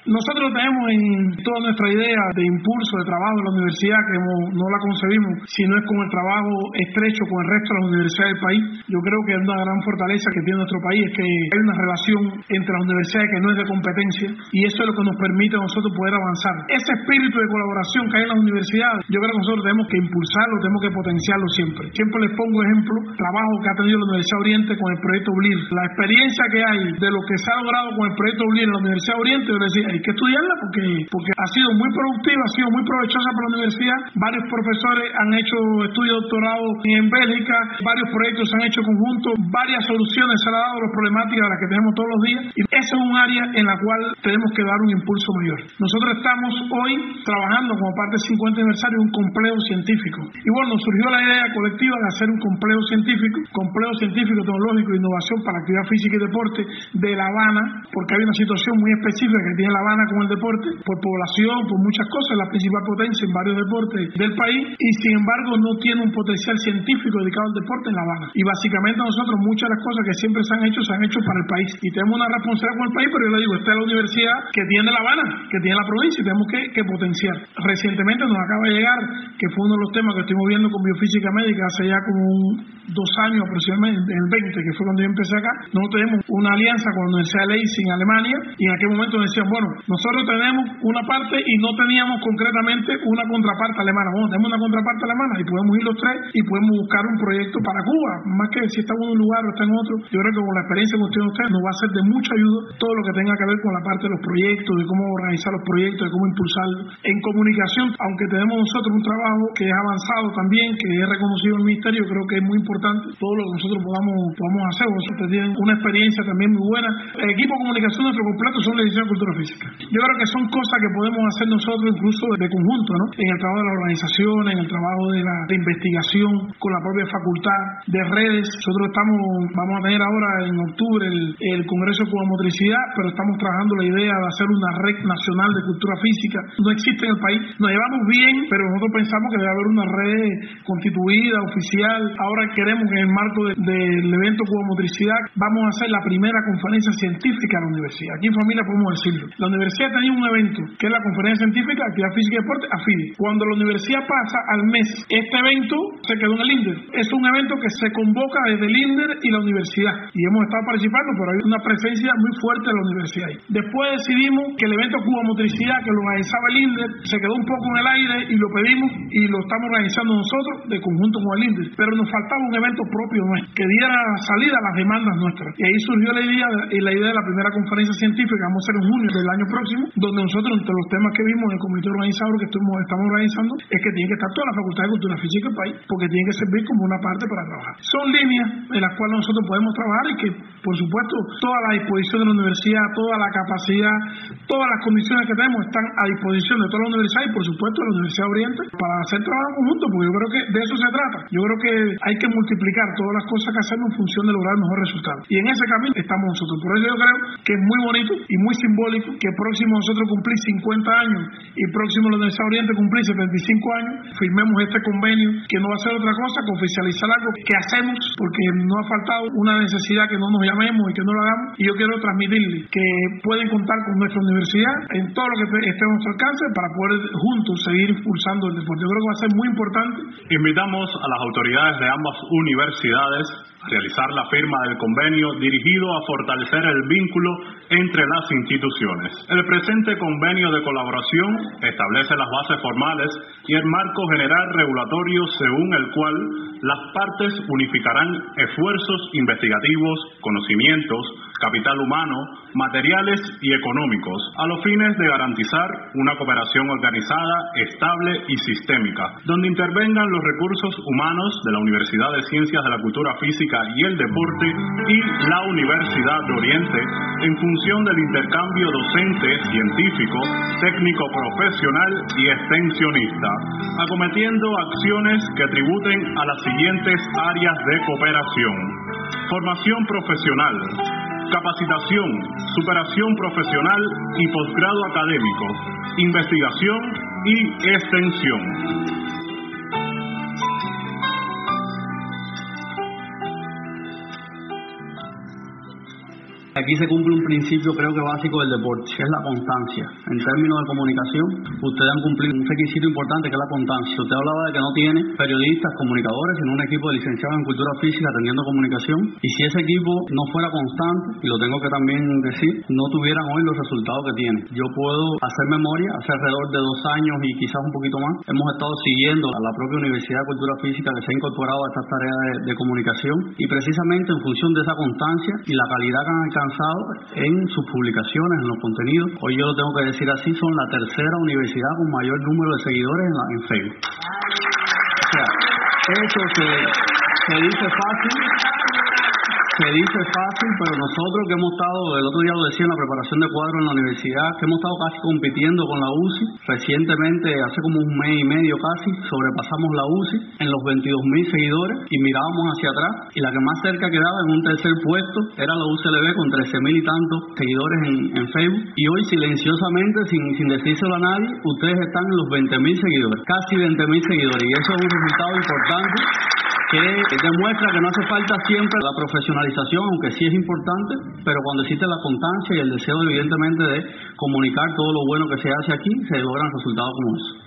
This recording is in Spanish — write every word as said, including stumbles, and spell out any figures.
Nosotros tenemos en toda nuestra idea de impulso de trabajo de la universidad, que hemos, no la concebimos si no es con el trabajo estrecho con el resto de las universidades del país. Yo creo que una gran fortaleza que tiene nuestro país es que hay una relación entre las universidades que no es de competencia, y eso es lo que nos permite a nosotros poder avanzar. Ese espíritu de colaboración que hay en las universidades, yo creo que nosotros tenemos que impulsarlo, tenemos que potenciarlo siempre. Siempre les pongo ejemplo, trabajo que ha tenido la Universidad Oriente con el proyecto ULIR. La experiencia que hay de lo que se ha logrado con el proyecto ULIR en la Universidad Oriente, yo les decía, hay que estudiarla porque, porque ha sido muy productiva, ha sido muy provechosa para la universidad. Varios profesores han hecho estudios de doctorado en Bélgica, varios proyectos se han hecho conjuntos, varias soluciones se han dado a las problemáticas de las que tenemos todos los días, y esa es un área en la cual tenemos que dar un impulso mayor. Nosotros estamos hoy trabajando como parte del cincuenta aniversario de un complejo científico, y bueno, nos surgió la idea colectiva de hacer un complejo científico, complejo científico, tecnológico e innovación para actividad física y deporte de La Habana, porque hay una situación muy específica que tiene La Habana con el deporte, por población, por muchas cosas, la principal potencia en varios deportes del país, y sin embargo no tiene un potencial científico dedicado al deporte en La Habana. Y básicamente nosotros muchas de las cosas que siempre se han hecho, se han hecho para el país, y tenemos una responsabilidad con el país, pero yo le digo, esta es la universidad que tiene La Habana, que tiene la provincia, y tenemos que, que potenciar. Recientemente nos acaba de llegar, que fue uno de los temas que estuvimos viendo con biofísica médica hace ya como un, dos años aproximadamente, en el veinte, que fue cuando yo empecé acá. Nosotros tenemos una alianza con la Universidad de Leipzig en Alemania, y en aquel momento decían, bueno, nosotros tenemos una parte y no teníamos concretamente una contraparte alemana. Bueno, tenemos una contraparte alemana y podemos ir los tres y podemos buscar un proyecto para Cuba, más que si está en un lugar o está en otro. Yo creo que con la experiencia que tienen ustedes nos va a ser de mucha ayuda todo lo que tenga que ver con la parte de los proyectos, de cómo organizar los proyectos, de cómo impulsarlos. En comunicación, aunque tenemos nosotros un trabajo que es avanzado también, que es reconocido en el ministerio, creo que es muy importante todo lo que nosotros podamos, podamos hacer. Ustedes tienen una experiencia también muy buena. El equipo de comunicación nuestro completo son la Dirección de Cultura Física. Yo creo que son cosas que podemos hacer nosotros incluso de conjunto, ¿no? En el trabajo de la organización, en el trabajo de la de investigación, con la propia facultad, de redes. Nosotros estamos, vamos a tener ahora en octubre el, el Congreso de Cuba Motricidad, pero estamos trabajando la idea de hacer una red nacional de cultura física. No existe en el país. Nos llevamos bien, pero nosotros pensamos que debe haber una red constituida, oficial. Ahora queremos que en el marco de, del evento Cuba Motricidad vamos a hacer la primera conferencia científica de la universidad. Aquí en familia podemos decirlo. La universidad tenía un evento, que es la conferencia científica de actividad física y deporte, AFIDE. Cuando la universidad pasa al mes, este evento se quedó en el INDER. Es un evento que se convoca desde el INDER y la universidad. Y hemos estado participando, pero hay una presencia muy fuerte de la universidad ahí. Después decidimos que el evento Cuba Motricidad, que lo organizaba el INDER, se quedó un poco en el aire y lo pedimos y lo estamos organizando nosotros de conjunto con el INDER. Pero nos faltaba un evento propio nuestro, que diera salida a las demandas nuestras. Y ahí surgió la idea, la idea de la primera conferencia científica que vamos a hacer en junio del año próximo, donde nosotros, entre los temas que vimos en el comité organizador que estamos, estamos organizando, es que tiene que estar toda la Facultad de Cultura Física del país, porque tiene que servir como una parte para trabajar. Son líneas en las cuales nosotros podemos trabajar y que, por supuesto, toda la disposición de la universidad, toda la capacidad, todas las condiciones que tenemos están a disposición de toda la universidad y, por supuesto, de la Universidad Oriente para hacer trabajo conjunto, porque yo creo que de eso se trata. Yo creo que hay que multiplicar todas las cosas que hacemos en función de lograr el mejor resultado. Y en ese camino estamos nosotros. Por eso yo creo que es muy bonito y muy simbólico que próximo nosotros cumplir cincuenta años y próximo la Universidad Oriente cumplir setenta y cinco años, firmemos este convenio que no va a ser otra cosa que oficializar algo que hacemos, porque no ha faltado una necesidad que no nos llamemos y que no lo hagamos, y yo quiero transmitirles que pueden contar con nuestra universidad en todo lo que esté a nuestro alcance para poder juntos seguir impulsando el deporte. Yo creo que va a ser muy importante. Invitamos a las autoridades de ambas universidades a realizar la firma del convenio dirigido a fortalecer el vínculo entre las instituciones. El presente convenio de colaboración establece las bases formales y el marco general regulatorio según el cual las partes unificarán esfuerzos investigativos, conocimientos, capital humano, materiales y económicos, a los fines de garantizar una cooperación organizada, estable y sistémica, donde intervengan los recursos humanos de la Universidad de Ciencias de la Cultura Física y el Deporte y la Universidad de Oriente en función del intercambio docente, científico, técnico profesional y extensionista, acometiendo acciones que tributen a las siguientes áreas de cooperación: formación profesional, capacitación, superación profesional y posgrado académico, investigación y extensión. Aquí se cumple un principio creo que básico del deporte, que es la constancia. En términos de comunicación, ustedes han cumplido un requisito importante que es la constancia. Usted hablaba de que no tiene periodistas, comunicadores, sino un equipo de licenciados en cultura física atendiendo comunicación. Y si ese equipo no fuera constante, y lo tengo que también decir, no tuvieran hoy los resultados que tienen. Yo puedo hacer memoria, hace alrededor de dos años y quizás un poquito más, hemos estado siguiendo a la propia Universidad de Cultura Física que se ha incorporado a estas tareas de, de comunicación, y precisamente en función de esa constancia y la calidad que han alcanzado en sus publicaciones, en los contenidos, hoy yo lo tengo que decir así, son la tercera universidad con mayor número de seguidores en, la, en Facebook. O sea, eso se, se dice fácil, se dice fácil, pero nosotros que hemos estado, el otro día lo decía en la preparación de cuadros en la universidad, que hemos estado casi compitiendo con la U C I, recientemente, hace como un mes y medio casi, sobrepasamos la U C I en los veintidós mil seguidores y mirábamos hacia atrás, y la que más cerca quedaba en un tercer puesto era la U C L B con trece mil y tantos seguidores en, en Facebook, y hoy silenciosamente, sin, sin decírselo a nadie, ustedes están en los veinte mil seguidores, casi veinte mil seguidores, y eso es un resultado importante que demuestra que no hace falta siempre la profesionalización, aunque sí es importante, pero cuando existe la constancia y el deseo evidentemente de comunicar todo lo bueno que se hace aquí, se logran resultados como eso.